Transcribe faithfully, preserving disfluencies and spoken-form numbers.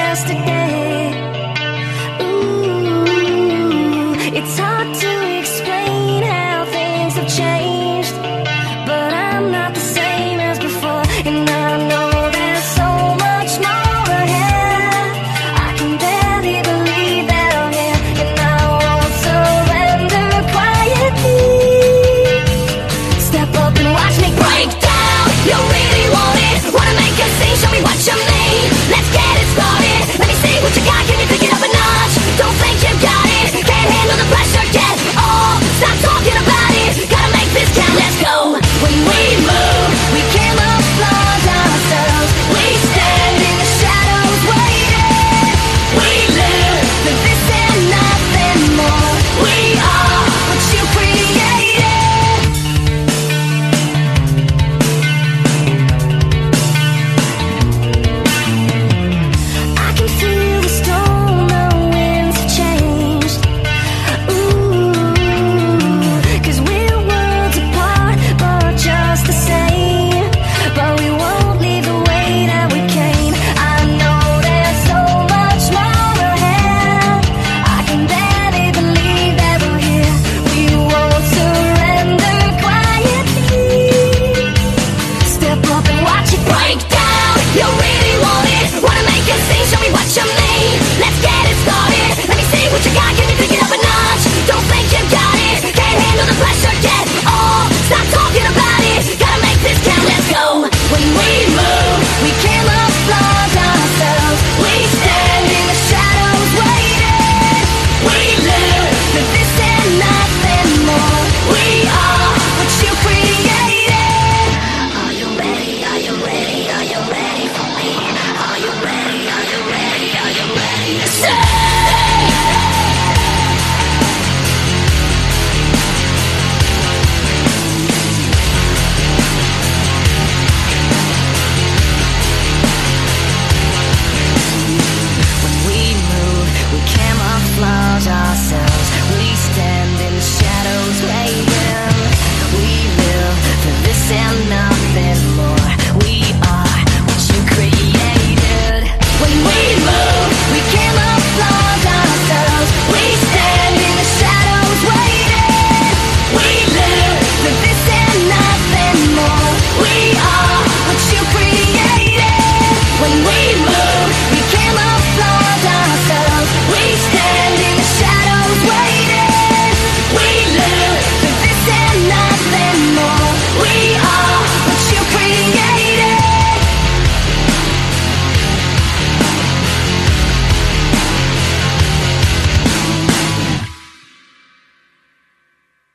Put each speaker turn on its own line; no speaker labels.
yesterday. Ooh, it's hard to explain how things have changed, but I'm not the same as before, and I know there's so much more ahead. I can barely believe that I'm here, and I won't surrender quietly. Step up and watch me break down. You really want it? Wanna make a scene? Show me what you mean. Let's get it started. Let me see what you got. Can you pick it up a notch? Don't think you got it. Can't handle the pressure yet. Oh, stop talking about it. Gotta make this count. Let's go. When we move, we can't applaud ourselves. We stand in the shadows waiting. We live for this and nothing more. We are what you created. I can feel the storm, the winds have changed. Ooh, 'cause we're worlds apart, but just the same. But we won't leave the way that we came. I know there's so much more ahead. I can barely believe that we're here. We won't surrender quietly. Step up and watch it break